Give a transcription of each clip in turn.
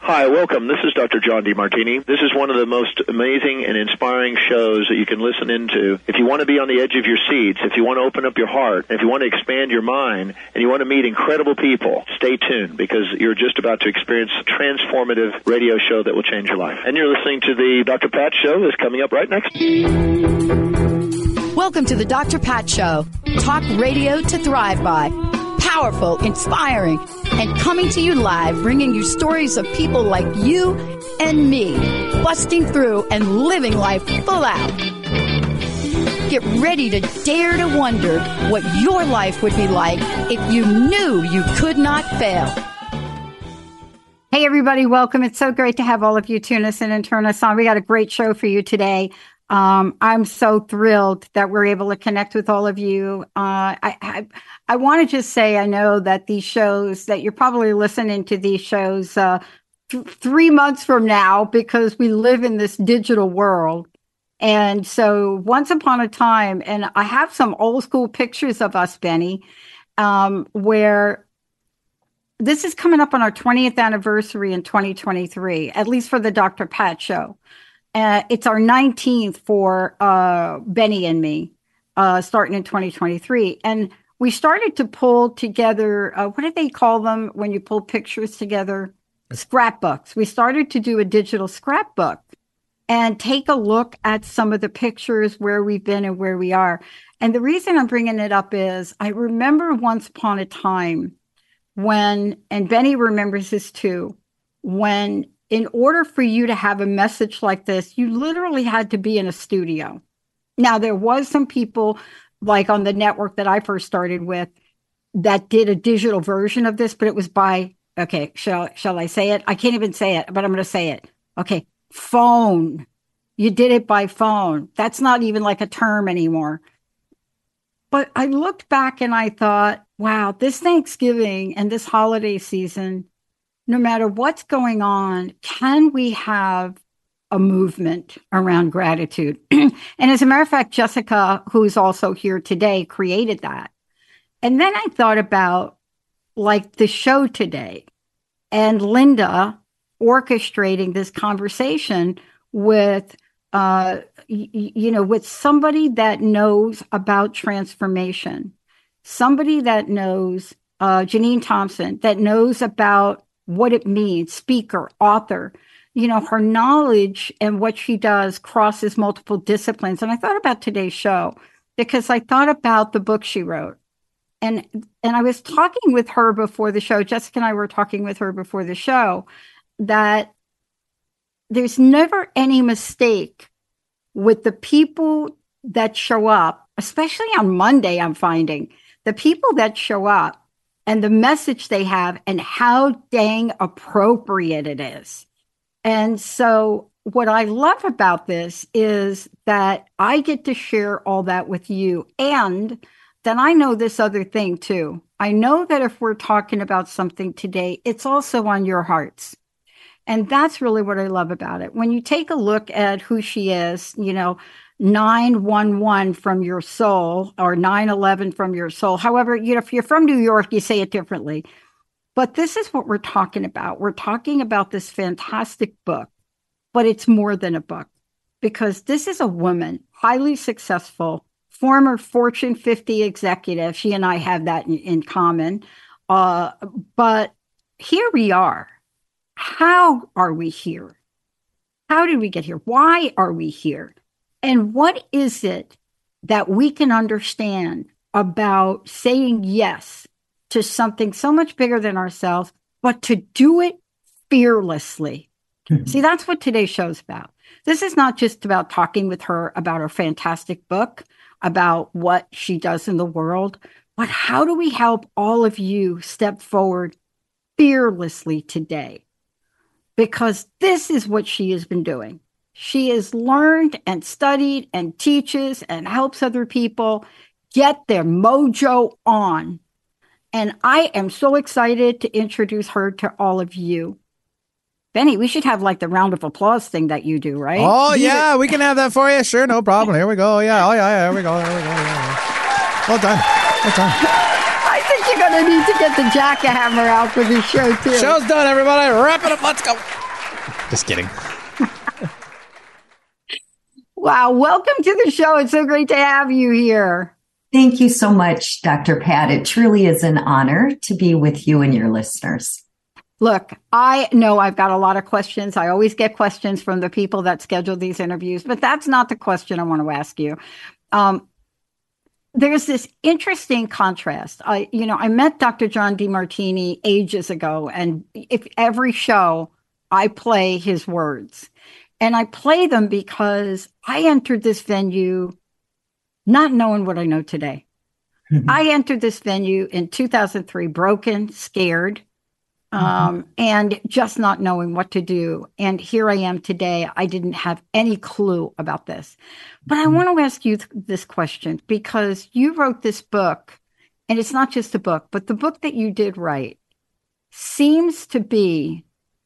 Hi, welcome. This is Dr. John DeMartini. This is one of the most amazing and inspiring shows that you can listen into. If you want to be on the edge of your seats, if you want to open up your heart, if you want to expand your mind, and you want to meet incredible people, stay tuned because you're just about to experience a transformative radio show that will change your life. And you're listening to the Dr. Pat Show that's coming up right next. Welcome to the Dr. Pat Show. Talk radio to thrive by. Powerful, inspiring, and coming to you live, bringing you stories of people like you and me, busting through and living life full out. Get ready to dare to wonder what your life would be like if you knew you could not fail. Hey, everybody, welcome. It's so great to have all of you tune us in and turn us on. We got a great show for you today. I'm so thrilled that we're able to connect with all of you. I want to just say, I know that these shows, that you're probably listening to these shows 3 months from now because we live in this digital world. And so once upon a time, and I have some old school pictures of us, Benny, where this is coming up on our 20th anniversary in 2023, at least for the Dr. Pat Show. It's our 19th for Benny and me, starting in 2023. And we started to pull together, what do they call them when you pull pictures together? Scrapbooks. We started to do a digital scrapbook and take a look at some of the pictures where we've been and where we are. And the reason I'm bringing it up is I remember once upon a time when, and Benny remembers this too, when in order for you to have a message like this, you literally had to be in a studio. Now, there was some people like on the network that I first started with that did a digital version of this, but it was by, okay, shall I say it? I can't even say it, but I'm going to say it. Okay, phone. You did it by phone. That's not even like a term anymore. But I looked back and I thought, wow, this Thanksgiving and this holiday season, no matter what's going on, can we have a movement around gratitude? And as a matter of fact, Jessica, who's also here today, created that. And then I thought about like the show today and Linda orchestrating this conversation with, with somebody that knows about transformation, somebody that knows, Janine Thompson, that knows about what it means, speaker, author, her knowledge and what she does crosses multiple disciplines. And I thought about today's show because I thought about the book she wrote. And I was talking with her before the show, Jessica and I were talking with her before the show, that there's never any mistake with the people that show up, especially on Monday, I'm finding the people that show up and the message they have and how dang appropriate it is. And so what I love about this is that I get to share all that with you. And then I know this other thing too. I know that if we're talking about something today, it's also on your hearts. And that's really what I love about it. When you take a look at who she is, 911 from your soul or 911 from your soul. However, if you're from New York, you say it differently. But this is what we're talking about. We're talking about this fantastic book, but it's more than a book because this is a woman, highly successful, former Fortune 50 executive. She and I have that in common. But here we are. How are we here? How did we get here? Why are we here? And what is it that we can understand about saying yes to something so much bigger than ourselves, but to do it fearlessly? See, that's what today's show's about. This is not just about talking with her about her fantastic book, about what she does in the world, but how do we help all of you step forward fearlessly today? Because this is what she has been doing. She has learned and studied and teaches and helps other people get their mojo on. And I am so excited to introduce her to all of you. Benny, we should have like the round of applause thing that you do, right? Oh, yeah, we can have that for you. Sure, no problem. Here we go. Yeah, oh, yeah, here we go. There we go. Yeah. Well done. Well done. I think you're going they need to get the jackhammer out for this show, too. Show's done, everybody. Wrap it up. Let's go. Just kidding. Wow. Welcome to the show. It's so great to have you here. Thank you so much, Dr. Pat. It truly is an honor to be with you and your listeners. Look, I know I've got a lot of questions. I always get questions from the people that schedule these interviews, but that's not the question I want to ask you. There's this interesting contrast. I met Dr. John Demartini ages ago, and if every show I play his words, and I play them because I entered this venue not knowing what I know today. Mm-hmm. I entered this venue in 2003, broken, scared, and just not knowing what to do. And here I am today. I didn't have any clue about this. But I want to ask you this question, because you wrote this book, and it's not just a book, but the book that you did write seems to be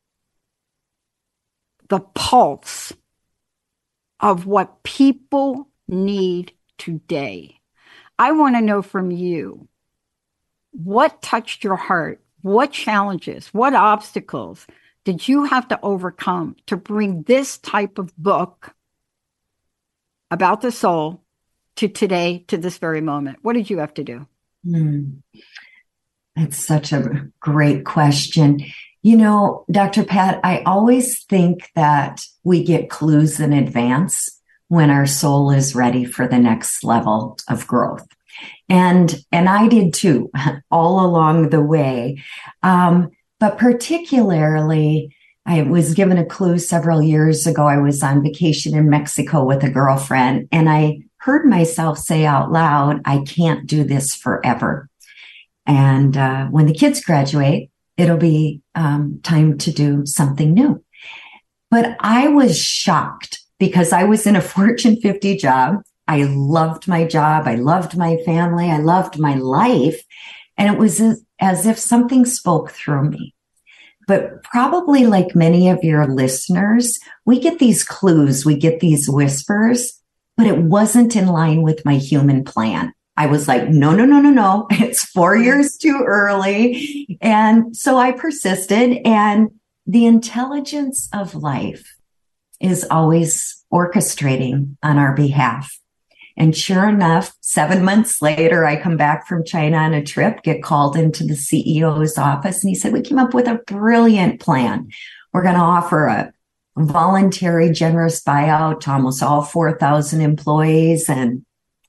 the pulse of what people need today. I want to know from you, what touched your heart? What challenges, what obstacles did you have to overcome to bring this type of book about the soul to today, to this very moment? What did you have to do? That's such a great question. You know, Dr. Pat, I always think that we get clues in advance when our soul is ready for the next level of growth. And I did too, all along the way. But particularly, I was given a clue several years ago. I was on vacation in Mexico with a girlfriend, and I heard myself say out loud, I can't do this forever. And when the kids graduate, it'll be time to do something new. But I was shocked because I was in a Fortune 50 job. I loved my job. I loved my family. I loved my life. And it was as if something spoke through me. But probably like many of your listeners, we get these clues, we get these whispers, but it wasn't in line with my human plan. I was like, no. It's 4 years too early. And so I persisted, and the intelligence of life is always orchestrating on our behalf. And sure enough, 7 months later, I come back from China on a trip, get called into the CEO's office, and he said, we came up with a brilliant plan. We're going to offer a voluntary, generous buyout to almost all 4,000 employees. And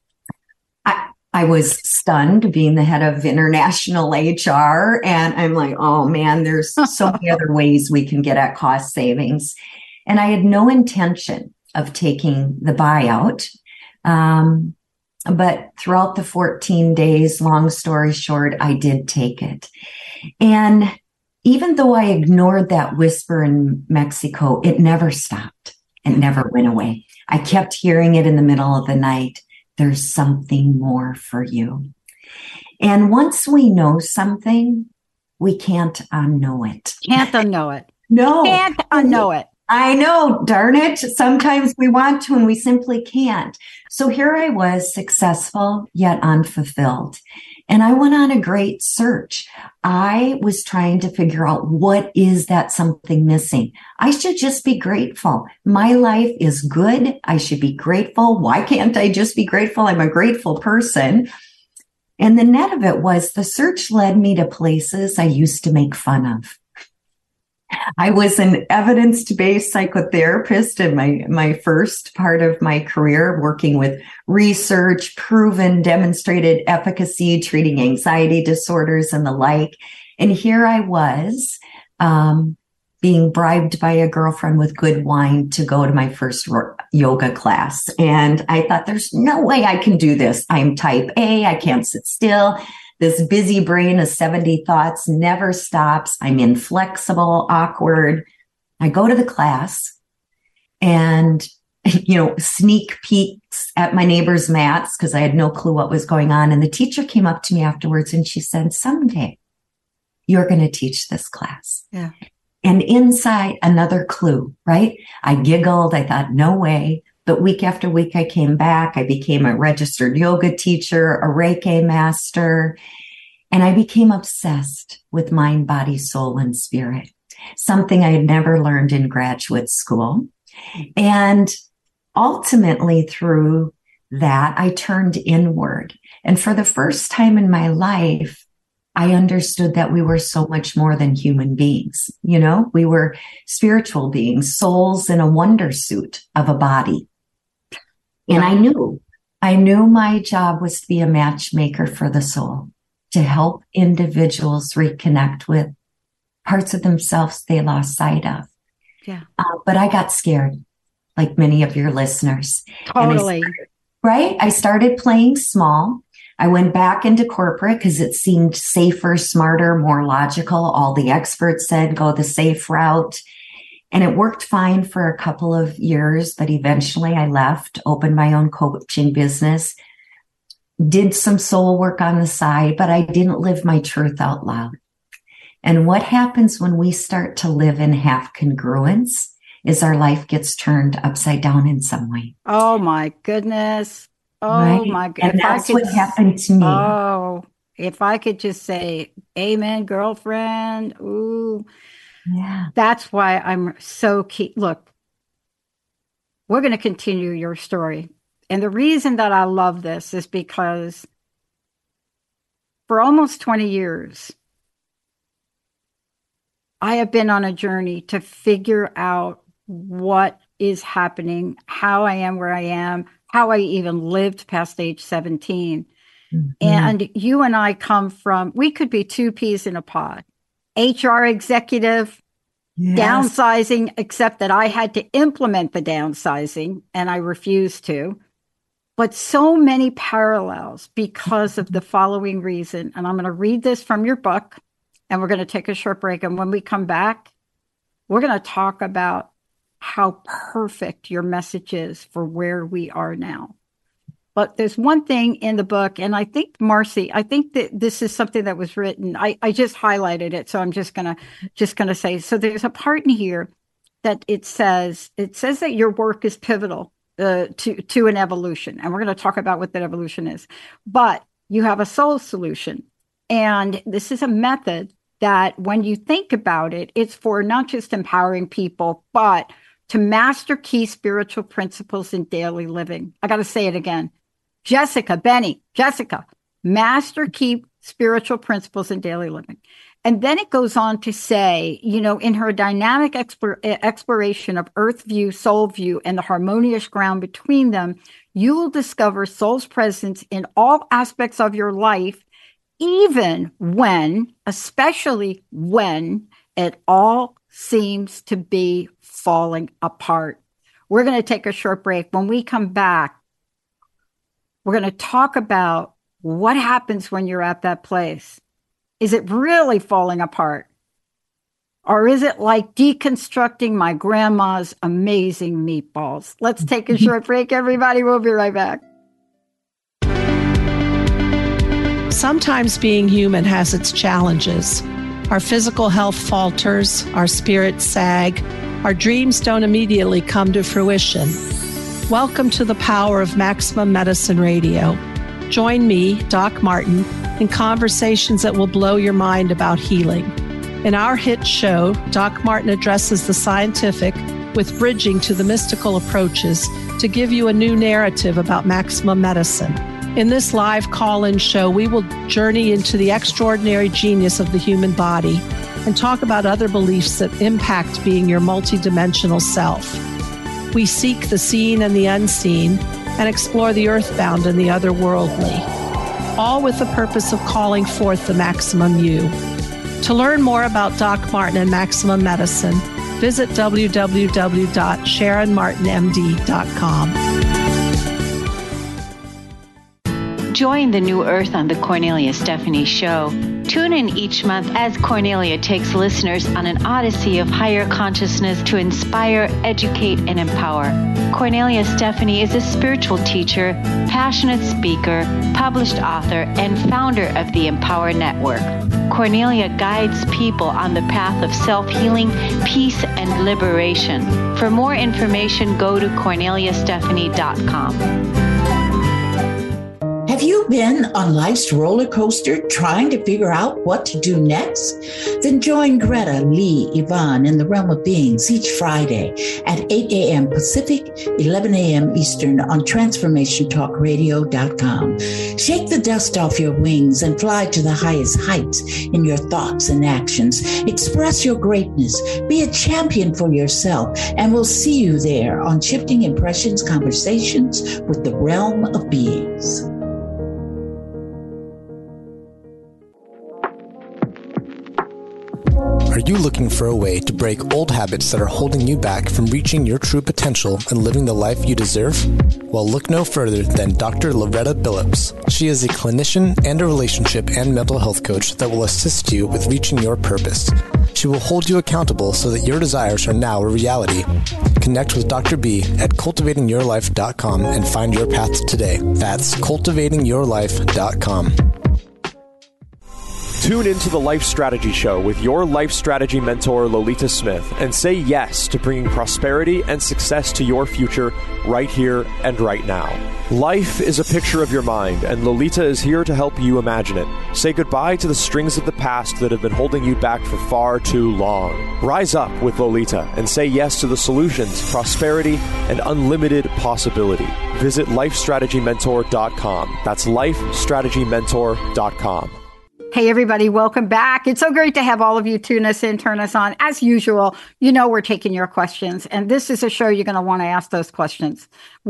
I was stunned, being the head of international HR. And I'm like, oh man, there's so many other ways we can get at cost savings. And I had no intention of taking the buyout. But throughout the 14 days, long story short, I did take it. And even though I ignored that whisper in Mexico, it never stopped. It never went away. I kept hearing it in the middle of the night. There's something more for you. And once we know something, we can't unknow it. Can't unknow it. No. Can't unknow it. I know, darn it. Sometimes we want to and we simply can't. So here I was, successful yet unfulfilled. And I went on a great search. I was trying to figure out, what is that something missing? I should just be grateful. My life is good. I should be grateful. Why can't I just be grateful? I'm a grateful person. And the net of it was, the search led me to places I used to make fun of. I was an evidence-based psychotherapist in my first part of my career, working with research, proven, demonstrated efficacy, treating anxiety disorders and the like. And here I was, being bribed by a girlfriend with good wine to go to my first yoga class. And I thought, there's no way I can do this. I'm type A. I can't sit still. This busy brain of 70 thoughts never stops. I'm inflexible, awkward. I go to the class and, sneak peeks at my neighbor's mats because I had no clue what was going on. And the teacher came up to me afterwards and she said, someday you're going to teach this class. Yeah. And inside, another clue, right? I giggled. I thought, no way. But week after week, I came back. I became a registered yoga teacher, a Reiki master. And I became obsessed with mind, body, soul, and spirit, something I had never learned in graduate school. And ultimately through that, I turned inward. And for the first time in my life, I understood that we were so much more than human beings. You know, we were spiritual beings, souls in a wonder suit of a body. And I knew my job was to be a matchmaker for the soul, to help individuals reconnect with parts of themselves they lost sight of. Yeah. But I got scared, like many of your listeners. Totally. I started playing small. I went back into corporate because it seemed safer, smarter, more logical. All the experts said go the safe route. And it worked fine for a couple of years, but eventually I left, opened my own coaching business, did some soul work on the side, but I didn't live my truth out loud. And what happens when we start to live in half congruence is our life gets turned upside down in some way. Oh my goodness. Oh my goodness. And that's what happened to me. Oh, if I could just say, amen, girlfriend. Ooh. Yeah. That's why I'm so keen. Look, we're going to continue your story. And the reason that I love this is because for almost 20 years, I have been on a journey to figure out what is happening, how I am where I am, how I even lived past age 17. Mm-hmm. And you and I come from, we could be two peas in a pod. HR executive, yes. Downsizing, except that I had to implement the downsizing and I refused to. But so many parallels because of the following reason. And I'm going to read this from your book and we're going to take a short break. And when we come back, we're going to talk about how perfect your message is for where we are now. But there's one thing in the book, and I think, Marcy, I think that this is something that was written. I just highlighted it, so I'm just gonna say. So there's a part in here that it says that your work is pivotal to an evolution, and we're going to talk about what that evolution is. But you have a soul solution, and this is a method that, when you think about it, it's for not just empowering people, but to master key spiritual principles in daily living. I got to say it again. Jessica, master key spiritual principles in daily living. And then it goes on to say, you know, in her dynamic exploration of earth view, soul view, and the harmonious ground between them, you will discover soul's presence in all aspects of your life, especially when it all seems to be falling apart. We're going to take a short break. When we come back, we're going to talk about what happens when you're at that place. Is it really falling apart? Or is it like deconstructing my grandma's amazing meatballs? Let's take a short break, everybody. We'll be right back. Sometimes being human has its challenges. Our physical health falters, our spirits sag, our dreams don't immediately come to fruition. Welcome to the power of Maximum Medicine Radio. Join me, Doc Martin, in conversations that will blow your mind about healing. In our hit show, Doc Martin addresses the scientific with bridging to the mystical approaches to give you a new narrative about maximum medicine. In this live call-in show, we will journey into the extraordinary genius of the human body and talk about other beliefs that impact being your multidimensional self. We seek the seen and the unseen and explore the earthbound and the otherworldly, all with the purpose of calling forth the maximum you. To learn more about Doc Martin and Maximum Medicine, visit www.sharonmartinmd.com. Join the new earth on the Cornelia Stephanie Show. Tune in each month as Cornelia takes listeners on an odyssey of higher consciousness to inspire, educate, and empower. Cornelia Stephanie is a spiritual teacher, passionate speaker, published author, and founder of the Empower Network. Cornelia guides people on the path of self-healing, peace, and liberation. For more information, go to corneliastephanie.com. Have Have you been on life's roller coaster trying to figure out what to do next? Then join Greta, Lee, Yvonne in the Realm of Beings each Friday at 8 a.m. Pacific, 11 a.m. Eastern on TransformationTalkRadio.com. Shake the dust off your wings and fly to the highest heights in your thoughts and actions. Express your greatness. Be a champion for yourself, and we'll see you there on Shifting Impressions Conversations with the Realm of Beings. Are you looking for a way to break old habits that are holding you back from reaching your true potential and living the life you deserve? Well, look no further than Dr. Loretta Billups. She is a clinician and a relationship and mental health coach that will assist you with reaching your purpose. She will hold you accountable so that your desires are now a reality. Connect with Dr. B at cultivatingyourlife.com and find your path today. That's cultivatingyourlife.com. Tune into the Life Strategy Show with your life strategy mentor, Lolita Smith, and say yes to bringing prosperity and success to your future right here and right now. Life is a picture of your mind, and Lolita is here to help you imagine it. Say goodbye to the strings of the past that have been holding you back for far too long. Rise up with Lolita and say yes to the solutions, prosperity, and unlimited possibility. Visit lifestrategymentor.com. That's lifestrategymentor.com. Hey, everybody, welcome back. It's so great to have all of you tune us in, turn us on. As usual, you know we're taking your questions, and this is a show you're going to want to ask those questions.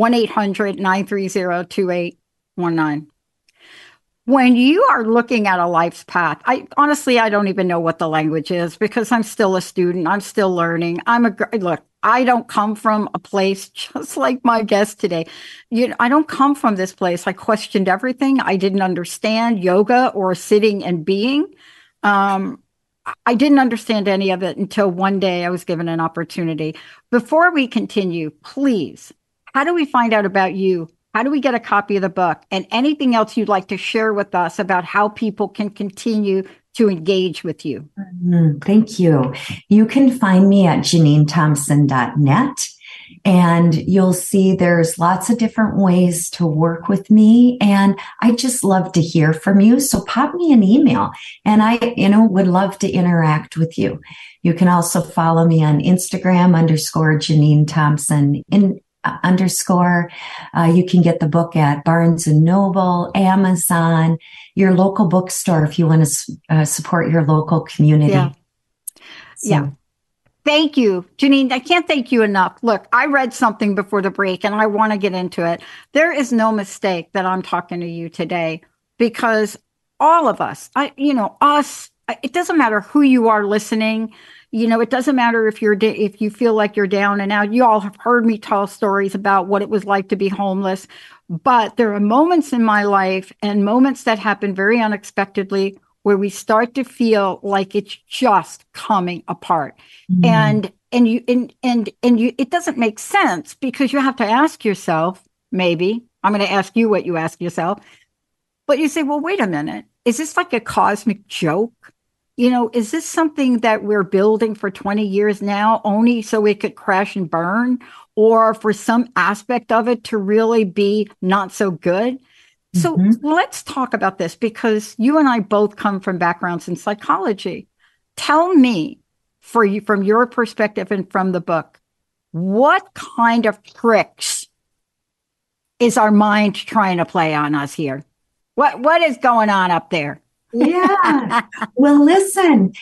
1-800-930-2819. When you are looking at a life's path, I don't even know what the language is because I'm still a student. I'm still learning. Look, I don't come from a place just like my guest today. I don't come from this place. I questioned everything. I didn't understand yoga or sitting and being. I didn't understand any of it until one day I was given an opportunity. Before we continue, please, how do we find out about you? How do we get a copy of the book and anything else you'd like to share with us about how people can continue to engage with you? Thank you. You can find me at JanineThompson.net, and you'll see there's lots of different ways to work with me. And I just love to hear from you. So pop me an email, and I, would love to interact with you. You can also follow me on Instagram _JanineThompson _. You can get the book at Barnes & Noble, Amazon, your local bookstore if you want to support your local community. Yeah. Thank you, Janine. I can't thank you enough. Look, I read something before the break and I want to get into it. There is no mistake that I'm talking to you today because all of us, it doesn't matter who you are listening. It doesn't matter if you feel like you're down and out. You all have heard me tell stories about what it was like to be homeless. But there are moments in my life and moments that happen very unexpectedly where we start to feel like it's just coming apart. Mm-hmm. And it doesn't make sense because you have to ask yourself, maybe, I'm going to ask you what you ask yourself, but you say, well, wait a minute. Is this like a cosmic joke? Is this something that we're building for 20 years now only so it could crash and burn, or for some aspect of it to really be not so good? So let's talk about this because you and I both come from backgrounds in psychology. Tell me, from your perspective and from the book, what kind of tricks is our mind trying to play on us here? What is going on up there? Yeah. Well, listen,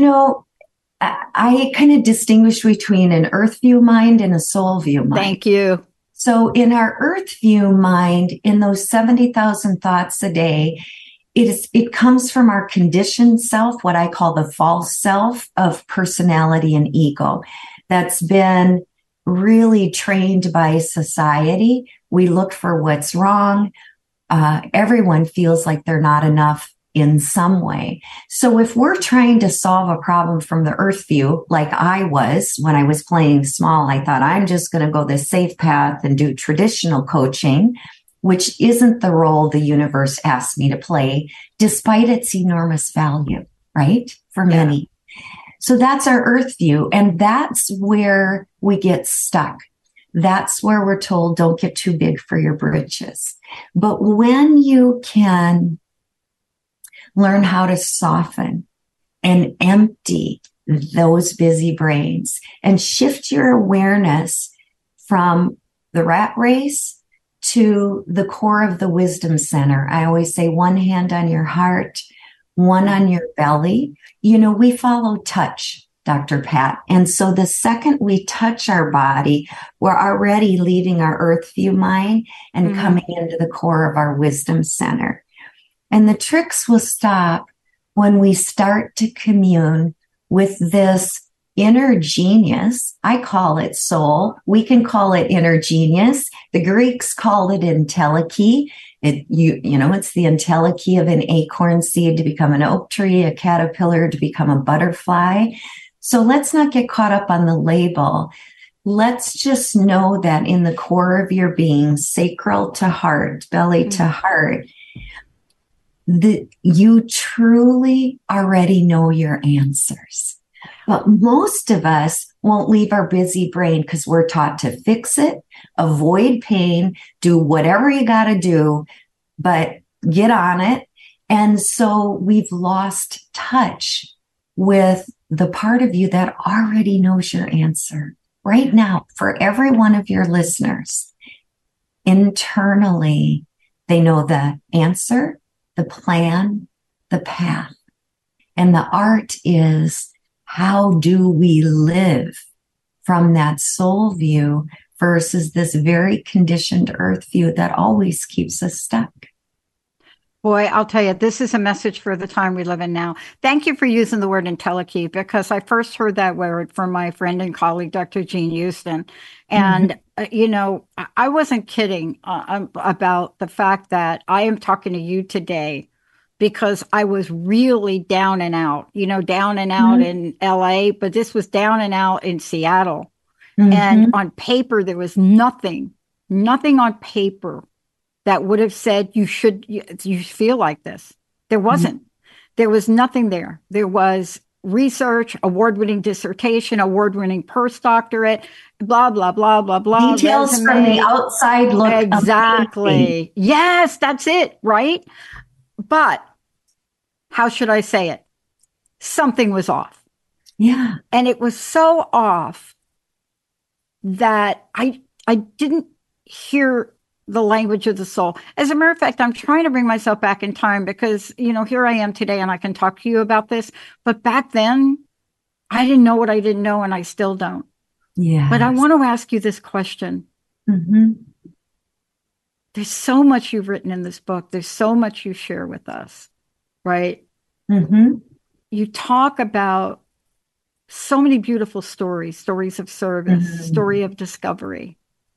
I kind of distinguish between an earth view mind and a soul view mind. Thank you. So in our earth view mind, in those 70,000 thoughts a day, it comes from our conditioned self, what I call the false self of personality and ego. That's been really trained by society. We look for what's wrong. Everyone feels like they're not enough in some way. So if we're trying to solve a problem from the earth view, like I was when I was playing small, I thought I'm just going to go the safe path and do traditional coaching, which isn't the role the universe asked me to play, despite its enormous value, right? For many. So that's our earth view. And that's where we get stuck that's where we're told don't get too big for your britches. But when you can learn how to soften and empty those busy brains and shift your awareness from the rat race to the core of the wisdom center. I always say one hand on your heart, one on your belly. You know, we follow touch, Dr. Pat. And so the second we touch our body, we're already leaving our earth view mind and coming into the core of our wisdom center. And the tricks will stop when we start to commune with this inner genius. I call it soul. We can call it inner genius. The Greeks called it entelechy. It's the entelechy of an acorn seed to become an oak tree, a caterpillar to become a butterfly. So let's not get caught up on the label. Let's just know that in the core of your being, sacral to heart, belly to heart, you truly already know your answers. But most of us won't leave our busy brain because we're taught to fix it, avoid pain, do whatever you got to do, but get on it. And so we've lost touch with the part of you that already knows your answer. Right now, for every one of your listeners, internally, they know the answer, the plan, the path. And the art is, how do we live from that soul view versus this very conditioned earth view that always keeps us stuck? Boy, I'll tell you, this is a message for the time we live in now. Thank you for using the word entelechy, because I first heard that word from my friend and colleague, Dr. Jean Houston. And, I wasn't kidding about the fact that I am talking to you today because I was really down and out in LA, but this was down and out in Seattle. And on paper, there was nothing on paper that would have said you feel like this. There wasn't. There was nothing there. There was research, award-winning dissertation, award-winning postdoctorate, blah, blah, blah, blah, blah. Details resume. From the outside look exactly. Amazing. Yes, that's it, right? But how should I say it? Something was off. Yeah. And it was so off that I didn't hear the language of the soul. As a matter of fact, I'm trying to bring myself back in time because, here I am today and I can talk to you about this. But back then, I didn't know what I didn't know, and I still don't. Yeah. But I want to ask you this question. There's so much you've written in this book. There's so much you share with us, right? You talk about so many beautiful stories of service, story of discovery.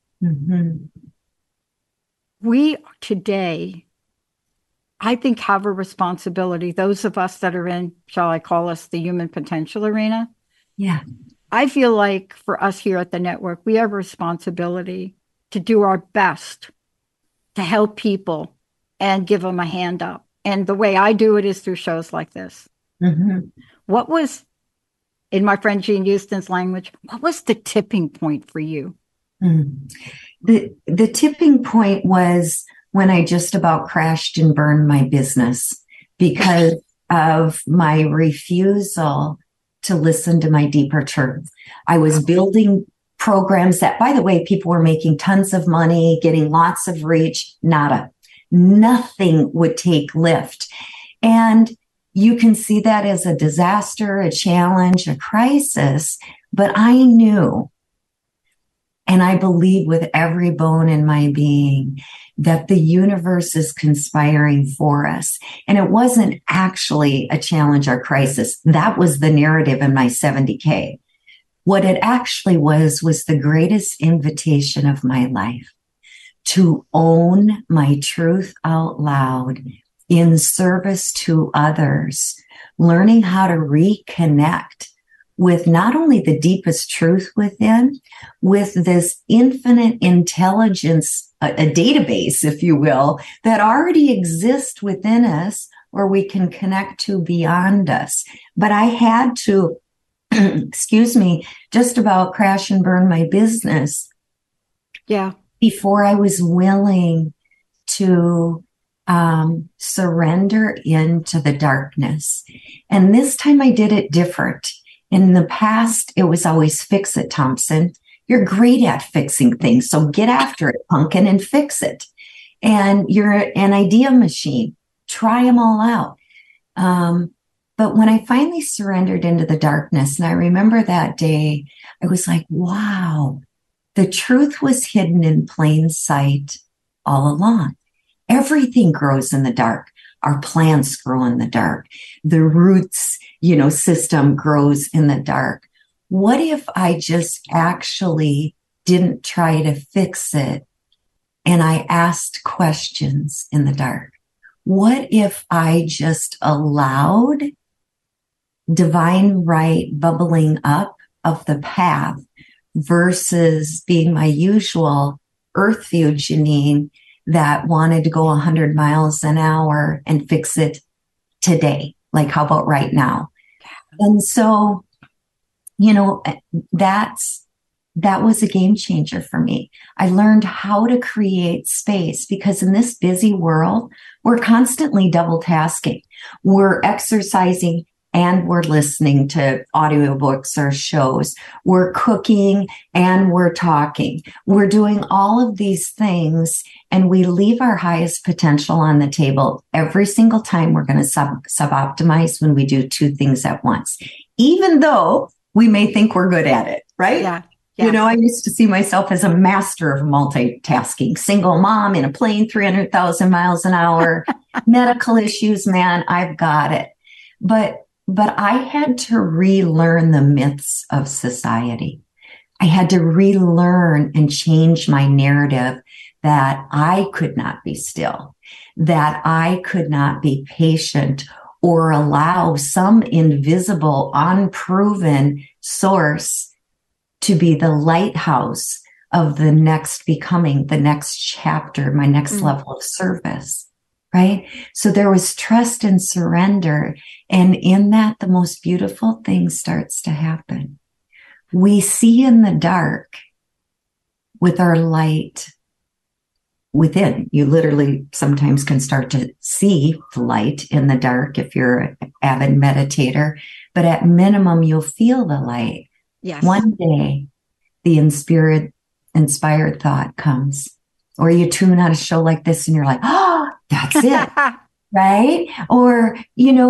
We today, I think, have a responsibility, those of us that are in, shall I call us, the human potential arena. Yeah. I feel like for us here at the network, we have a responsibility to do our best to help people and give them a hand up. And the way I do it is through shows like this. What was, in my friend Jean Houston's language, what was the tipping point for you? The tipping point was when I just about crashed and burned my business because of my refusal to listen to my deeper truth. I was building programs that, by the way, people were making tons of money, getting lots of reach, nada. Nothing would take lift. And you can see that as a disaster, a challenge, a crisis. But I knew, and I believe with every bone in my being, that the universe is conspiring for us. And it wasn't actually a challenge or crisis. That was the narrative in my 70K. What it actually was the greatest invitation of my life to own my truth out loud in service to others, learning how to reconnect with not only the deepest truth within, with this infinite intelligence, a database, if you will, that already exists within us, where we can connect to beyond us. But I had to, just about crash and burn my business Yeah. Before I was willing to surrender into the darkness. And this time I did it different. In the past, it was always fix it, Thompson. You're great at fixing things. So get after it, pumpkin, and fix it. And you're an idea machine. Try them all out. But when I finally surrendered into the darkness, and I remember that day, I was like, wow, the truth was hidden in plain sight all along. Everything grows in the dark. Our plants grow in the dark. The roots, system grows in the dark. What if I just actually didn't try to fix it and I asked questions in the dark? What if I just allowed divine right bubbling up of the path versus being my usual earth view Janine that wanted to go 100 miles an hour and fix it today? Like, how about right now? And so, that was a game changer for me. I learned how to create space because in this busy world, we're constantly double tasking. We're exercising and we're listening to audiobooks or shows. We're cooking and we're talking. We're doing all of these things and we leave our highest potential on the table every single time. We're going to sub-optimize when we do two things at once, even though we may think we're good at it, right? Yeah. Yeah. I used to see myself as a master of multitasking, single mom in a plane, 300,000 miles an hour, medical issues, man, I've got it. But I had to relearn the myths of society. I had to relearn and change my narrative that I could not be still, that I could not be patient or allow some invisible, unproven source to be the lighthouse of the next becoming, the next chapter, my next level of service. Right? So there was trust and surrender. And in that, the most beautiful thing starts to happen. We see in the dark with our light within. You literally sometimes can start to see the light in the dark if you're an avid meditator, but at minimum, you'll feel the light. Yes. One day, the inspired thought comes, or you tune on a show like this and you're like, oh, that's it. Right? Or,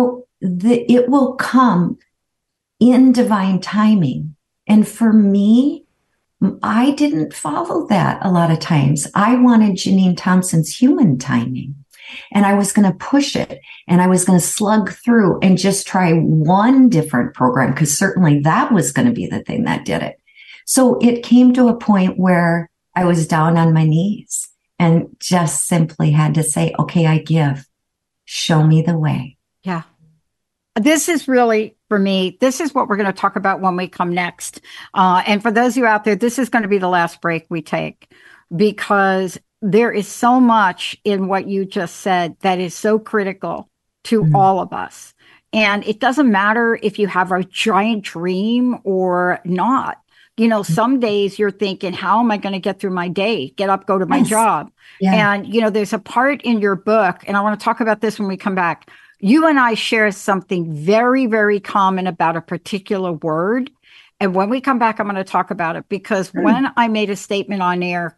it will come in divine timing. And for me, I didn't follow that a lot of times. I wanted Janine Thompson's human timing. And I was going to push it and I was going to slug through and just try one different program because certainly that was going to be the thing that did it. So it came to a point where I was down on my knees and just simply had to say, okay, I give. Show me the way. Yeah. This is really, for me, this is what we're going to talk about when we come next. And for those of you out there, this is going to be the last break we take because there is so much in what you just said that is so critical to all of us. And it doesn't matter if you have a giant dream or not. Some days you're thinking, how am I going to get through my day? Get up, go to my job. Yeah. And, there's a part in your book, and I want to talk about this when we come back. You and I share something very, very common about a particular word. And when we come back, I'm going to talk about it because when I made a statement on air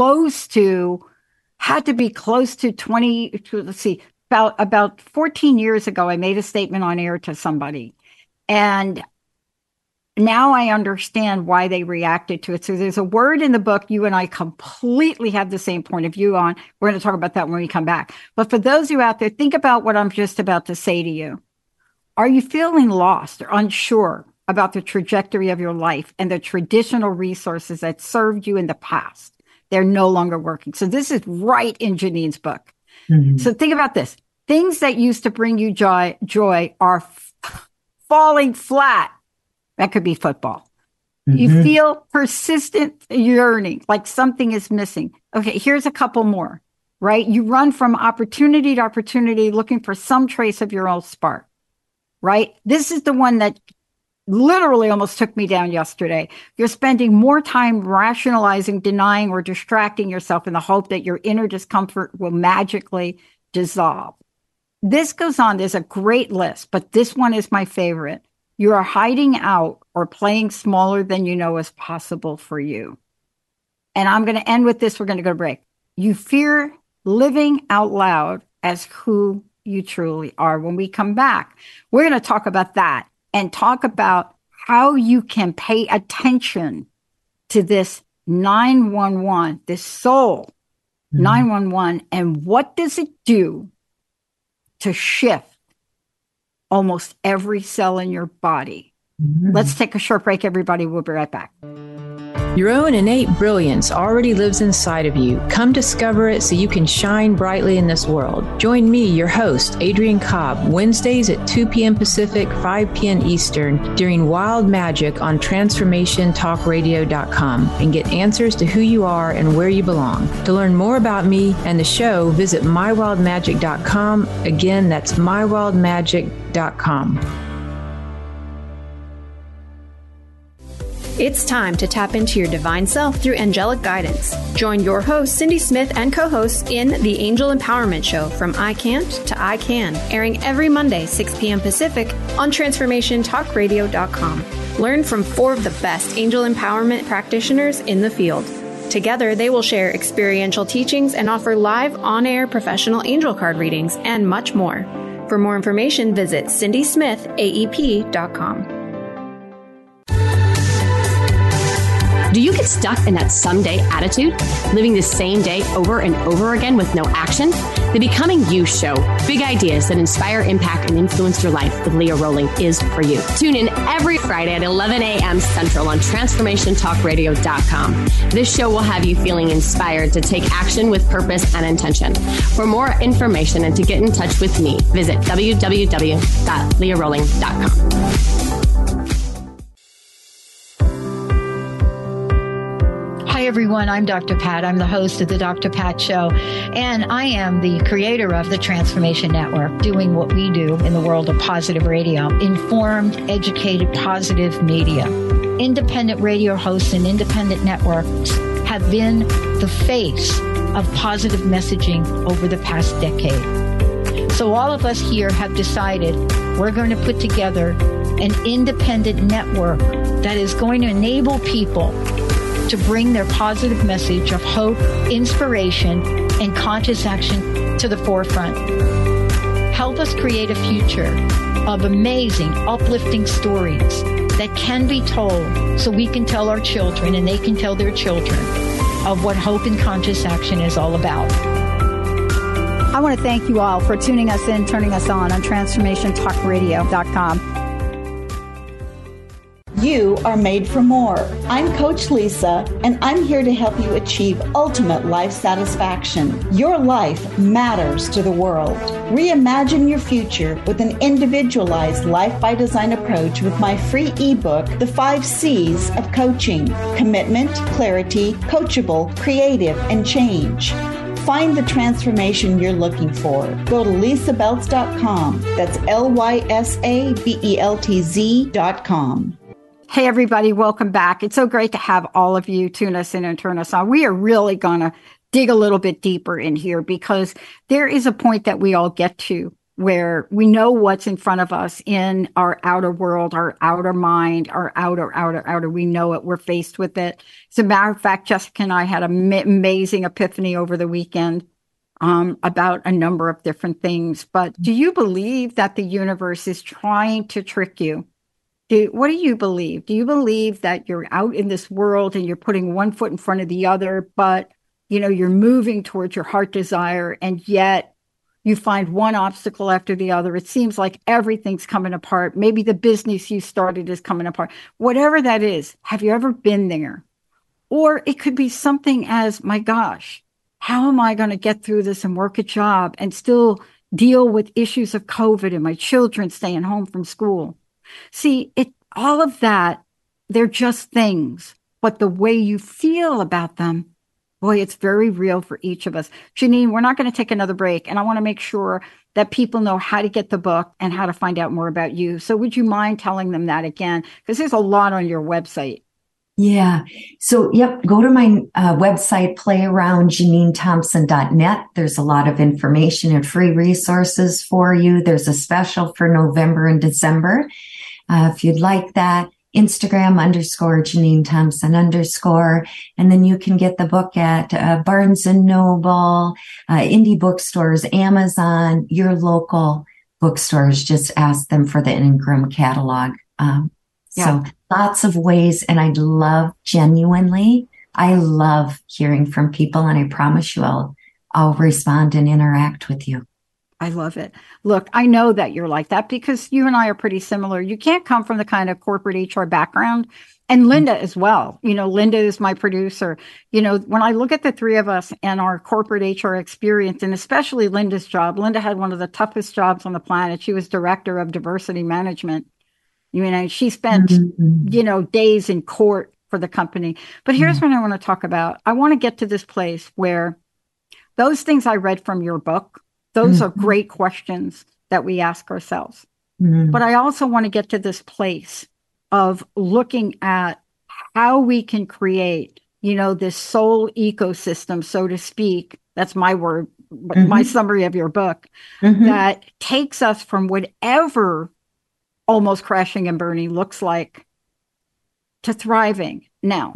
had to be close to 20, let's see, about 14 years ago, I made a statement on air to somebody. And now I understand why they reacted to it. So there's a word in the book you and I completely have the same point of view on. We're going to talk about that when we come back. But for those of you out there, think about what I'm just about to say to you. Are you feeling lost or unsure about the trajectory of your life and the traditional resources that served you in the past? They're no longer working. So this is right in Janine's book. Mm-hmm. So think about this. Things that used to bring you joy are falling flat. That could be football. Mm-hmm. You feel persistent yearning, like something is missing. Okay, here's a couple more, right? You run from opportunity to opportunity looking for some trace of your own spark, right? This is the one that literally almost took me down yesterday. You're spending more time rationalizing, denying, or distracting yourself in the hope that your inner discomfort will magically dissolve. This goes on. There's a great list, but this one is my favorite. You are hiding out or playing smaller than you know is possible for you. And I'm going to end with this. We're going to go to break. You fear living out loud as who you truly are. When we come back, we're going to talk about that and talk about how you can pay attention to this 911, this soul 911, and what does it do to shift almost every cell in your body. Let's take a short break, everybody. We'll be right back. Your own innate brilliance already lives inside of you. Come discover it so you can shine brightly in this world. Join me, your host, Adrienne Cobb, Wednesdays at 2 p.m. Pacific, 5 p.m. Eastern, during Wild Magic on TransformationTalkRadio.com and get answers to who you are and where you belong. To learn more about me and the show, visit MyWildMagic.com. Again, that's MyWildMagic.com. It's time to tap into your divine self through angelic guidance. Join your host, Cindy Smith, and co-hosts in The Angel Empowerment Show, From I Can't to I Can, airing every Monday, 6 p.m. Pacific on TransformationTalkRadio.com. Learn from 4 of the best angel empowerment practitioners in the field. Together, they will share experiential teachings and offer live on-air professional angel card readings and much more. For more information, visit CindySmithAEP.com. Do you get stuck in that someday attitude, living the same day over and over again with no action? The Becoming You Show, big ideas that inspire, impact, and influence your life with Leah Rowling is for you. Tune in every Friday at 11 a.m. Central on TransformationTalkRadio.com. This show will have you feeling inspired to take action with purpose and intention. For more information and to get in touch with me, visit www.leahrowling.com. Hi, everyone. I'm Dr. Pat. I'm the host of the Dr. Pat Show, and I am the creator of the Transformation Network, doing what we do in the world of positive radio, informed, educated, positive media. Independent radio hosts and independent networks have been the face of positive messaging over the past decade. So all of us here have decided we're going to put together an independent network that is going to enable people to bring their positive message of hope, inspiration, and conscious action to the forefront. Help us create a future of amazing, uplifting stories that can be told so we can tell our children and they can tell their children of what hope and conscious action is all about. I want to thank you all for tuning us in, turning us on TransformationTalkRadio.com. You are made for more. I'm Coach Lisa, and I'm here to help you achieve ultimate life satisfaction. Your life matters to the world. Reimagine your future with an individualized life by design approach with my free ebook, The 5 C's of Coaching: Commitment, Clarity, Coachable, Creative, and Change. Find the transformation you're looking for. Go to lisabeltz.com. That's LYSABELTZ.com. Hey, everybody, welcome back. It's so great to have all of you tune us in and turn us on. We are really going to dig a little bit deeper in here because there is a point that we all get to where we know what's in front of us in our outer world, our outer mind, our outer. We know it. We're faced with it. As a matter of fact, Jessica and I had an amazing epiphany over the weekend about a number of different things. But do you believe that the universe is trying to trick you? What do you believe? Do you believe that you're out in this world and you're putting one foot in front of the other, but you're moving towards your heart desire, and yet you find one obstacle after the other? It seems like everything's coming apart. Maybe the business you started is coming apart. Whatever that is, have you ever been there? Or it could be something as, my gosh, how am I going to get through this and work a job and still deal with issues of COVID and my children staying home from school? See, all of that, they're just things, but the way you feel about them, boy, it's very real for each of us. Janine, we're not going to take another break, and I want to make sure that people know how to get the book and how to find out more about you. So would you mind telling them that again? Because there's a lot on your website. Yeah. So, go to my website, playaroundjaninethompson.net. There's a lot of information and free resources for you. There's a special for November and December. If you'd like that, Instagram _Janine Thompson _. And then you can get the book at Barnes & Noble, indie bookstores, Amazon, your local bookstores. Just ask them for the Ingram catalog. So lots of ways. And I love hearing from people. And I promise you, I'll respond and interact with you. I love it. Look, I know that you're like that because you and I are pretty similar. You can't come from the kind of corporate HR background, and Linda as well. Linda is my producer. When I look at the three of us and our corporate HR experience, and especially Linda's job, Linda had one of the toughest jobs on the planet. She was director of diversity management. She spent, days in court for the company. But here's what I want to talk about. I want to get to this place where those things I read from your book, those are great questions that we ask ourselves. But I also want to get to this place of looking at how we can create, this soul ecosystem, so to speak. That's my word, my summary of your book, that takes us from whatever almost crashing and burning looks like to thriving. Now,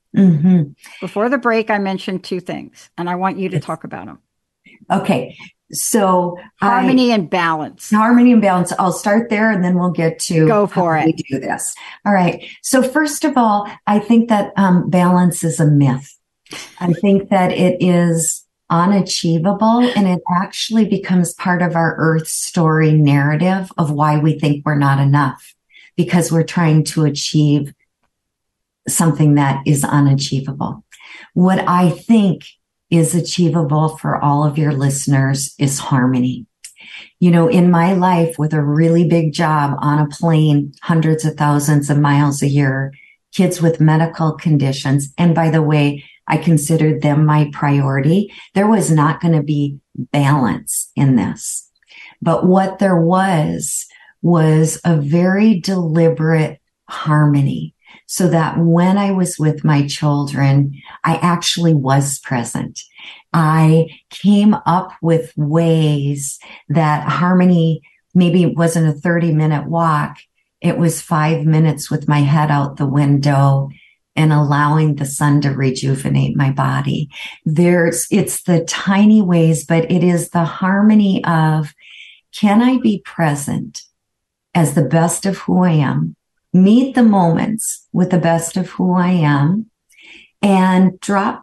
before the break, I mentioned two things, and I want you to talk about them. Okay. So harmony and balance. I'll start there and then we'll get to go for how it. We do this. All right. So first of all, I think that balance is a myth. I think that it is unachievable, and it actually becomes part of our Earth story narrative of why we think we're not enough, because we're trying to achieve something that is unachievable. What I think is achievable for all of your listeners is harmony. In my life, with a really big job on a plane, hundreds of thousands of miles a year, kids with medical conditions, and by the way, I considered them my priority. There was not going to be balance in this. But what there was a very deliberate harmony, so that when I was with my children, I actually was present. I came up with ways that harmony maybe wasn't a 30-minute walk. It was 5 minutes with my head out the window and allowing the sun to rejuvenate my body. It's the tiny ways, but it is the harmony of, can I be present as the best of who I am, meet the moments with the best of who I am, and drop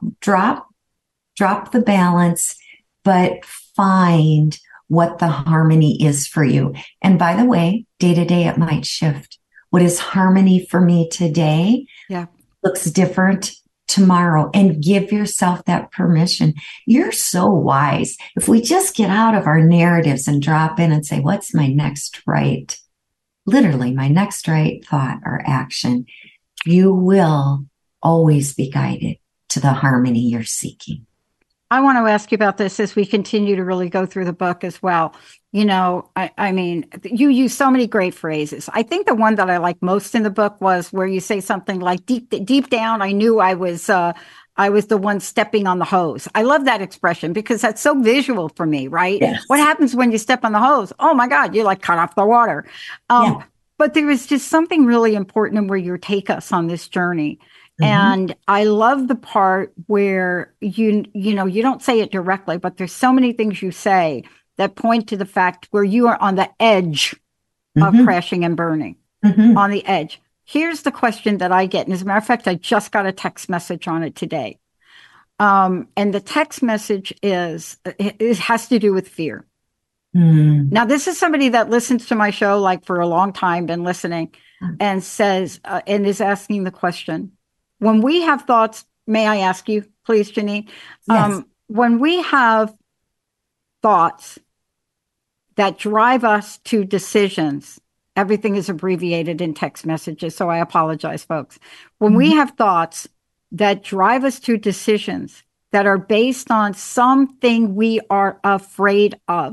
the balance, but find what the harmony is for you. And by the way, day to day, it might shift. What is harmony for me today looks different tomorrow, and give yourself that permission. You're so wise. If we just get out of our narratives and drop in and say, what's my next right? Literally, my next right thought or action, you will always be guided to the harmony you're seeking. I want to ask you about this as we continue to really go through the book as well. I mean, you use so many great phrases. I think the one that I like most in the book was where you say something like, deep down, I knew I was the one stepping on the hose. I love that expression because that's so visual for me, right? Yes. What happens when you step on the hose? Oh my God, you're like cut off the water. But there is just something really important in where you take us on this journey. And I love the part where you don't say it directly, but there's so many things you say that point to the fact where you are on the edge of crashing and burning, on the edge. Here's the question that I get. And as a matter of fact, I just got a text message on it today. And the text message it has to do with fear. Now, this is somebody that listens to my show like for a long time, been listening, and says, and is asking the question, when we have thoughts, may I ask you, please, Janine? Yes. When we have thoughts that drive us to decisions, everything is abbreviated in text messages, so I apologize, folks. When we have thoughts that drive us to decisions that are based on something we are afraid of,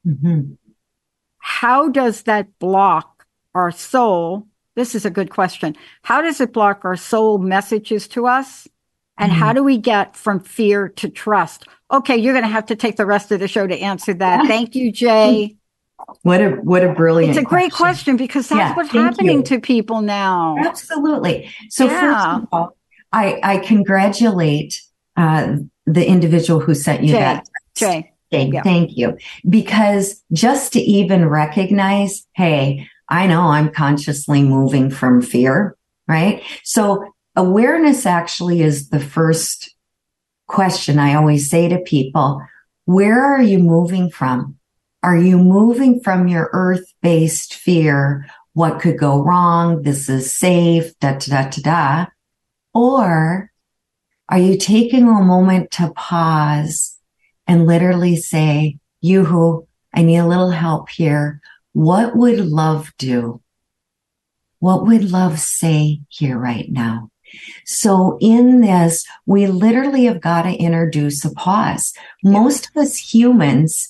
Mm-hmm. How does that block our soul? This is a good question. How does it block our soul messages to us? And how do we get from fear to trust? Okay, you're going to have to take the rest of the show to answer that. Thank you, Jay. What a brilliant It's a great question because that's what's happening to people now. Absolutely. So first of all, I congratulate the individual who sent you that text. Jay, thank you. Because just to even recognize, hey, I know I'm consciously moving from fear, right? So awareness actually is the first question I always say to people. Where are you moving from? Are you moving from your earth-based fear? What could go wrong? This is safe, da-da-da-da-da. Or are you taking a moment to pause and literally say, Yoo-hoo, I need a little help here. What would love do? What would love say here right now? So in this, we literally have got to introduce a pause. Most of us humans,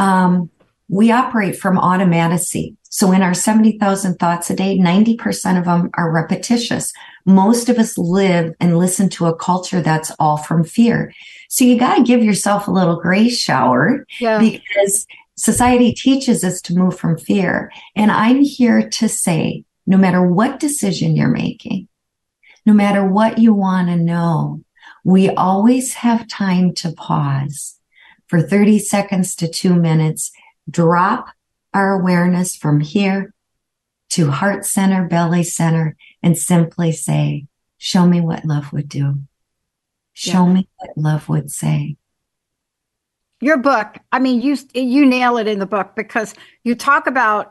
we operate from automaticity. So in our 70,000 thoughts a day, 90% of them are repetitious. Most of us live and listen to a culture that's all from fear. So you got to give yourself a little grace shower because society teaches us to move from fear. And I'm here to say, no matter what decision you're making, no matter what you want to know, we always have time to pause for 30 seconds to 2 minutes, drop our awareness from here to heart center, belly center, and simply say, show me what love would do. Show me what love would say. Your book, I mean, you nail it in the book because you talk about,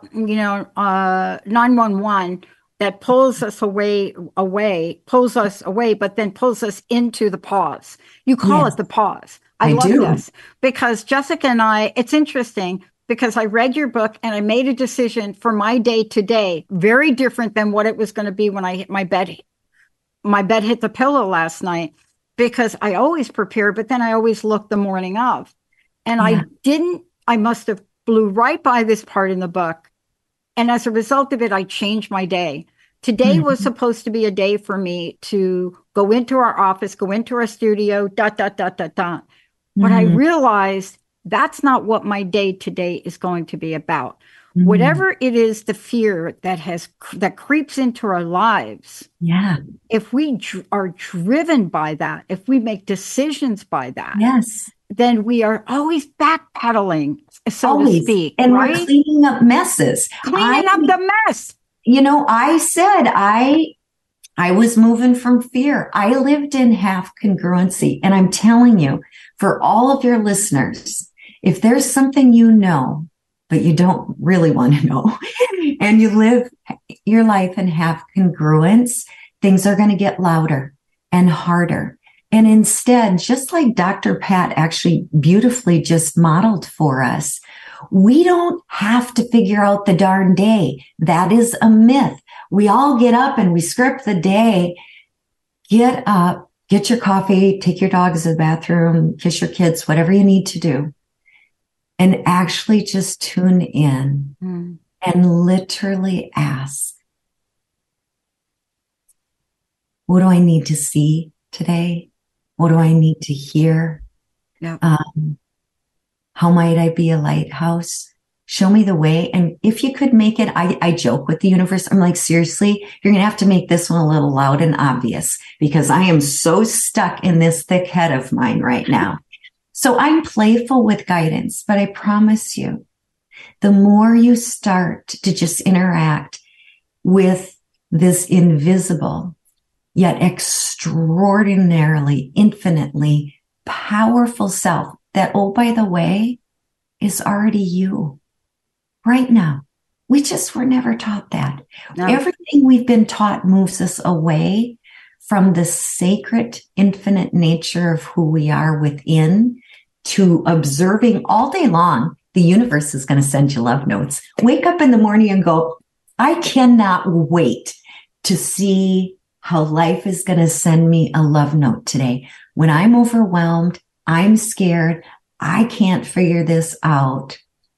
911 that pulls us away, but then pulls us into the pause. You call it the pause. I love this because Jessica and I, it's interesting because I read your book and I made a decision for my day today, very different than what it was going to be when I hit my bed. My bed hit the pillow last night because I always prepare, but then I always look the morning of. And I must have blew right by this part in the book. And as a result of it, I changed my day. Today was supposed to be a day for me to go into our office, go into our studio, But I realized that's not what my day today is going to be about. Whatever it is, the fear that creeps into our lives. Yeah. If we are driven by that, if we make decisions by that. Yes. Then we are always backpedaling, so to speak. And we're cleaning up messes. Cleaning up the mess. I said I was moving from fear. I lived in half congruency. And I'm telling you, for all of your listeners, if there's something you know, but you don't really want to know, and you live your life in half congruence, things are going to get louder and harder. And instead, just like Dr. Pat actually beautifully just modeled for us, we don't have to figure out the darn day. That is a myth. We all get up and we script the day. Get up, get your coffee, take your dogs to the bathroom, kiss your kids, whatever you need to do. And actually just tune in and literally ask, what do I need to see today? What do I need to hear? Yep. How might I be a lighthouse? Show me the way. And if you could make it, I joke with the universe. I'm like, seriously, you're going to have to make this one a little loud and obvious because I am so stuck in this thick head of mine right now. So I'm playful with guidance, but I promise you, the more you start to just interact with this invisible, yet extraordinarily, infinitely powerful self that, oh, by the way, is already you right now. We just were never taught that. No. Everything we've been taught moves us away from the sacred, infinite nature of who we are within to observing all day long. The universe is going to send you love notes. Wake up in the morning and go, I cannot wait to see how life is going to send me a love note today. When I'm overwhelmed, I'm scared, I can't figure this out.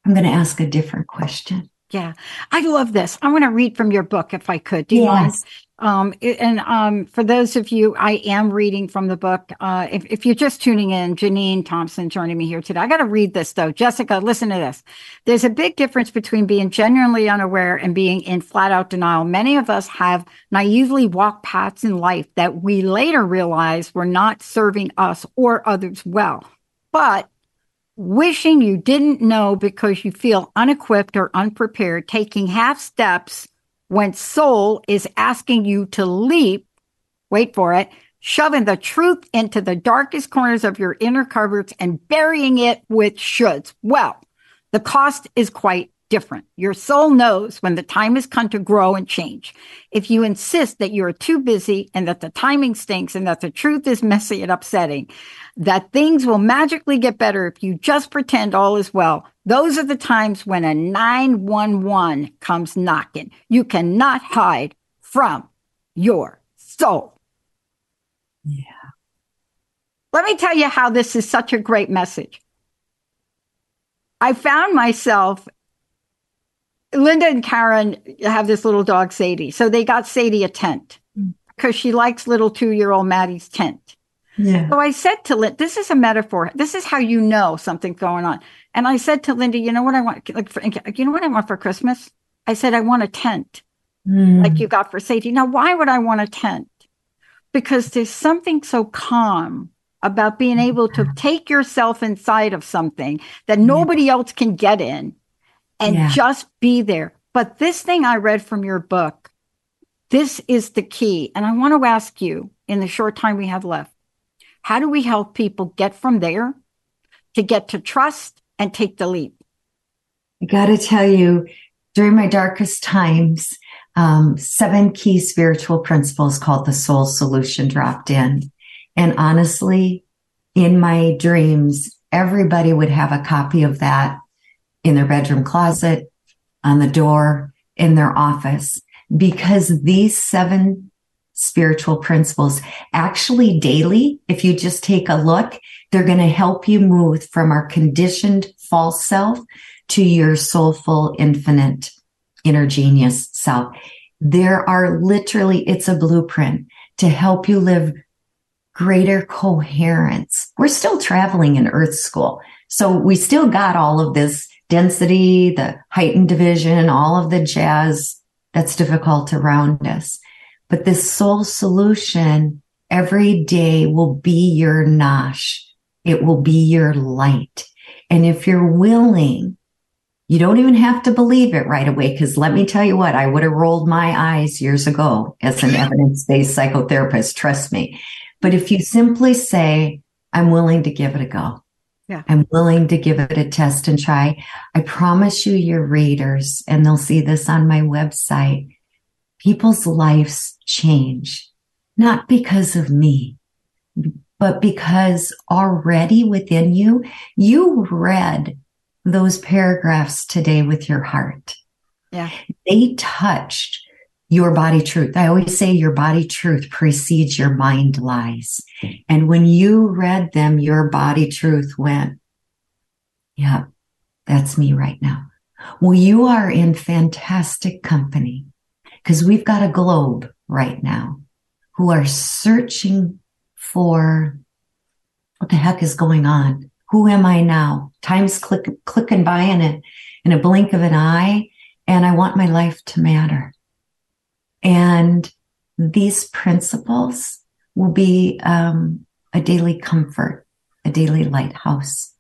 I'm going to ask a different question. Yeah, I love this. I want to read from your book if I could. Do you mind? For those of you, I am reading from the book. If you're just tuning in, Janine Thompson joining me here today. I got to read this though. Jessica, listen to this. There's a big difference between being genuinely unaware and being in flat out denial. Many of us have naively walked paths in life that we later realize were not serving us or others well. But wishing you didn't know because you feel unequipped or unprepared, taking half steps when soul is asking you to leap, wait for it, shoving the truth into the darkest corners of your inner cupboards and burying it with shoulds. Well, the cost is quite different. Your soul knows when the time has come to grow and change. If you insist that you are too busy and that the timing stinks and that the truth is messy and upsetting, that things will magically get better if you just pretend all is well, those are the times when a 911 comes knocking. You cannot hide from your soul. Yeah. Let me tell you how this is such a great message. I found myself, Linda and Karen have this little dog, Sadie. So they got Sadie a tent because she likes little 2-year-old Maddie's tent. Yeah. So I said to Linda, this is a metaphor. This is how you know something's going on. And I said to Linda, you know what I want? You know what I want for Christmas? I said, I want a tent like you got for Sadie. Now, why would I want a tent? Because there's something so calm about being able to take yourself inside of something that nobody else can get in and just be there. But this thing I read from your book, this is the key. And I want to ask you in the short time we have left, how do we help people get from there to get to trust and take the leap? I got to tell you, during my darkest times, 7 key spiritual principles called the Soul Solution dropped in. And honestly, in my dreams, everybody would have a copy of that in their bedroom closet, on the door, in their office, because these 7 spiritual principles actually daily, if you just take a look, they're going to help you move from our conditioned false self to your soulful, infinite, inner genius self. There are literally, it's a blueprint to help you live greater coherence. We're still traveling in Earth School. So we still got all of this density, the heightened division, all of the jazz that's difficult around us. But this soul solution every day will be your nosh. It will be your light. And if you're willing, you don't even have to believe it right away. Because let me tell you what, I would have rolled my eyes years ago as an evidence-based psychotherapist, trust me. But if you simply say, I'm willing to give it a go. Yeah. I'm willing to give it a test and try. I promise you, your readers, and they'll see this on my website, people's lives change, not because of me, but because already within you, you read those paragraphs today with your heart. Yeah. They touched your body truth. I always say your body truth precedes your mind lies. And when you read them, your body truth went, yeah, that's me right now. Well, you are in fantastic company because we've got a globe right now who are searching for what the heck is going on? Who am I now? Time's clicking by in a blink of an eye, and I want my life to matter. And these principles will be a daily comfort, a daily lighthouse.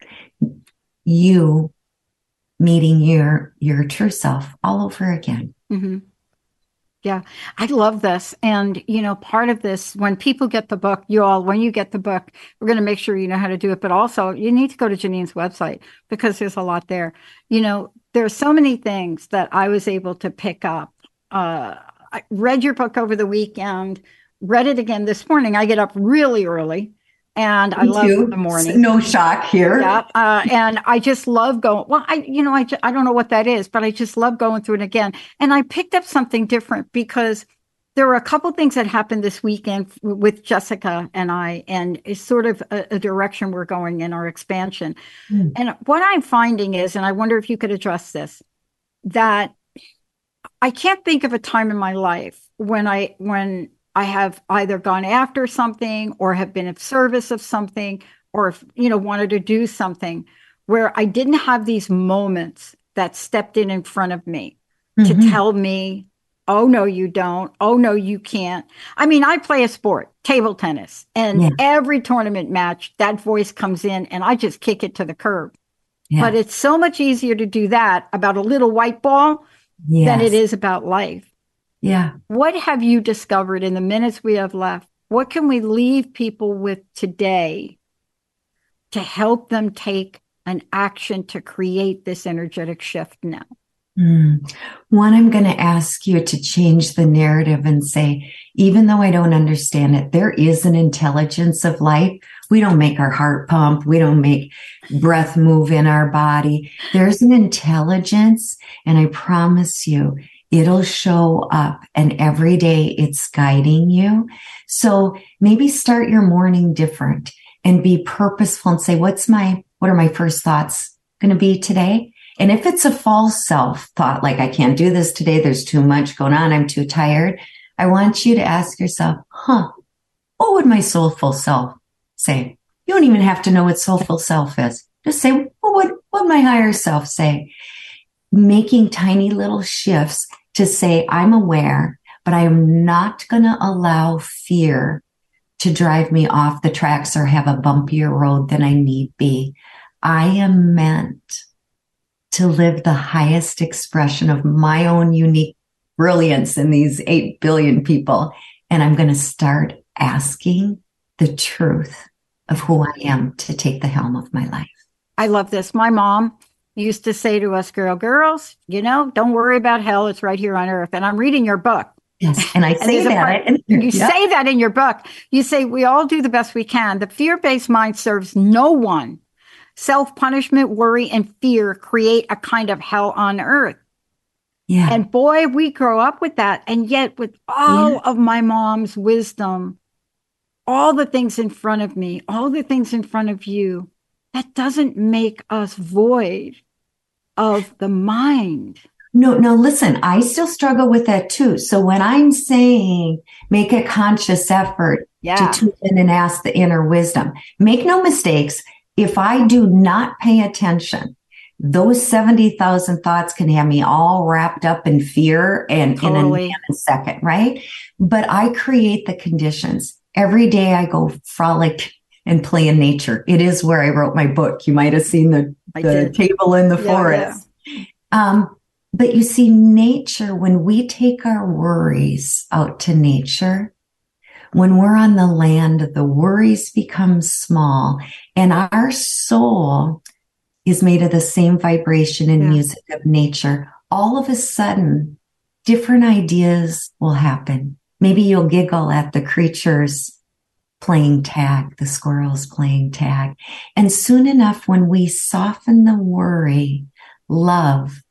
You meeting your true self all over again. Mm-hmm. Yeah, I love this. And, you know, part of this, when people get the book, when you get the book, we're going to make sure you know how to do it. But also, you need to go to Janine's website because there's a lot there. You know, there's so many things that I was able to pick up. I read your book over the weekend, read it again this morning. I get up really early. And I love the morning. No shock here. Yeah. And I just love going. Well, I don't know what that is, but I just love going through it again. And I picked up something different because there were a couple things that happened this weekend with Jessica and I, and it's sort of a direction we're going in our expansion. And what I'm finding is, and I wonder if you could address this, that I can't think of a time in my life when I have either gone after something or have been of service of something or, wanted to do something where I didn't have these moments that stepped in front of me to tell me, oh, no, you don't. Oh, no, you can't. I mean, I play a sport, table tennis, and every tournament match, that voice comes in and I just kick it to the curb. Yeah. But it's so much easier to do that about a little white ball than it is about life. Yeah. What have you discovered in the minutes we have left? What can we leave people with today to help them take an action to create this energetic shift now? One, I'm going to ask you to change the narrative and say, even though I don't understand it, there is an intelligence of life. We don't make our heart pump. We don't make breath move in our body. There's an intelligence, and I promise you, it'll show up, and every day it's guiding you. So maybe start your morning different and be purposeful and say, what are my first thoughts going to be today? And if it's a false self thought, like I can't do this today, there's too much going on, I'm too tired, I want you to ask yourself, what would my soulful self say? You don't even have to know what soulful self is. Just say, what would my higher self say? Making tiny little shifts to say, I'm aware, but I am not going to allow fear to drive me off the tracks or have a bumpier road than I need be. I am meant to live the highest expression of my own unique brilliance in these 8 billion people. And I'm going to start asking the truth of who I am to take the helm of my life. I love this. My mom used to say to us, girls, don't worry about hell. It's right here on earth. And I'm reading your book. Yes. And I say that. You say that in your book. You say, we all do the best we can. The fear-based mind serves no one. Self-punishment, worry, and fear create a kind of hell on earth. Yeah. And boy, we grow up with that. And yet with all of my mom's wisdom, all the things in front of me, all the things in front of you, that doesn't make us void of the mind. No, listen, I still struggle with that too. So when I'm saying make a conscious effort to tune in and ask the inner wisdom, make no mistakes. If I do not pay attention, those 70,000 thoughts can have me all wrapped up in fear and in a second, right? But I create the conditions. Every day I go frolic and play in nature. It is where I wrote my book. You might have seen the table in the forest. Yeah. But you see, nature, when we take our worries out to nature, when we're on the land, the worries become small, and our soul is made of the same vibration and music of nature. All of a sudden, different ideas will happen. Maybe you'll giggle at the creatures playing tag, the squirrels playing tag. And soon enough, when we soften the worry, love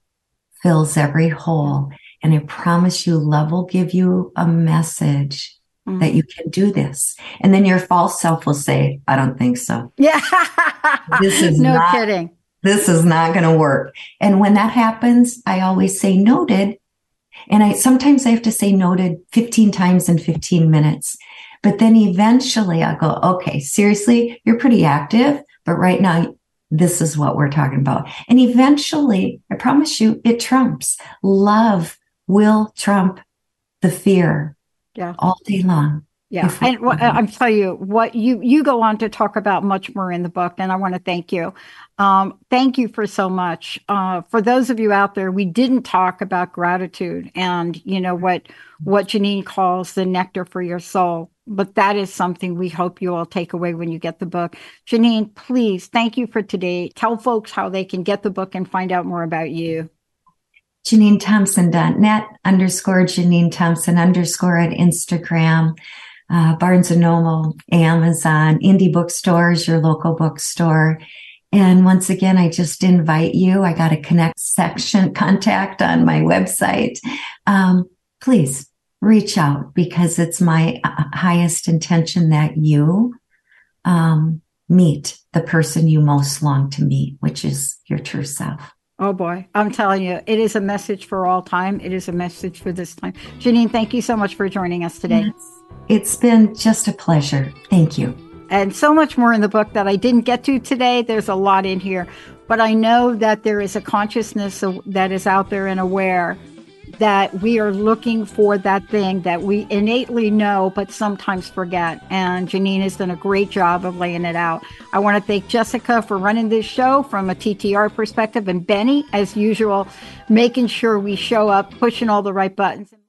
fills every hole. And I promise you, love will give you a message that you can do this. And then your false self will say, I don't think so. Yeah. This is kidding. This is not going to work. And when that happens, I always say noted. And sometimes I have to say noted 15 times in 15 minutes. But then eventually I'll go, okay, seriously, you're pretty active, but right now, this is what we're talking about. And eventually, I promise you, it trumps. Love will trump the fear all day long. Yeah. And I'm telling you, what you go on to talk about much more in the book, and I want to thank you. Thank you for so much. For those of you out there, we didn't talk about gratitude and, what Janine calls the nectar for your soul. But that is something we hope you all take away when you get the book. Janine, please, thank you for today. Tell folks how they can get the book and find out more about you. JanineThompson.net _Janine Thompson _ at Instagram, Barnes & Noble, Amazon, indie bookstores, your local bookstore. And once again, I just invite you. I got a contact on my website. Please reach out, because it's my highest intention that you meet the person you most long to meet, which is your true self. Oh boy, I'm telling you, it is a message for all time. It is a message for this time. Janine, thank you so much for joining us today. Yes. It's been just a pleasure. Thank you. And so much more in the book that I didn't get to today. There's a lot in here, but I know that there is a consciousness that is out there and aware that we are looking for that thing that we innately know, but sometimes forget. And Janine has done a great job of laying it out. I want to thank Jessica for running this show from a TTR perspective, and Benny, as usual, making sure we show up, pushing all the right buttons.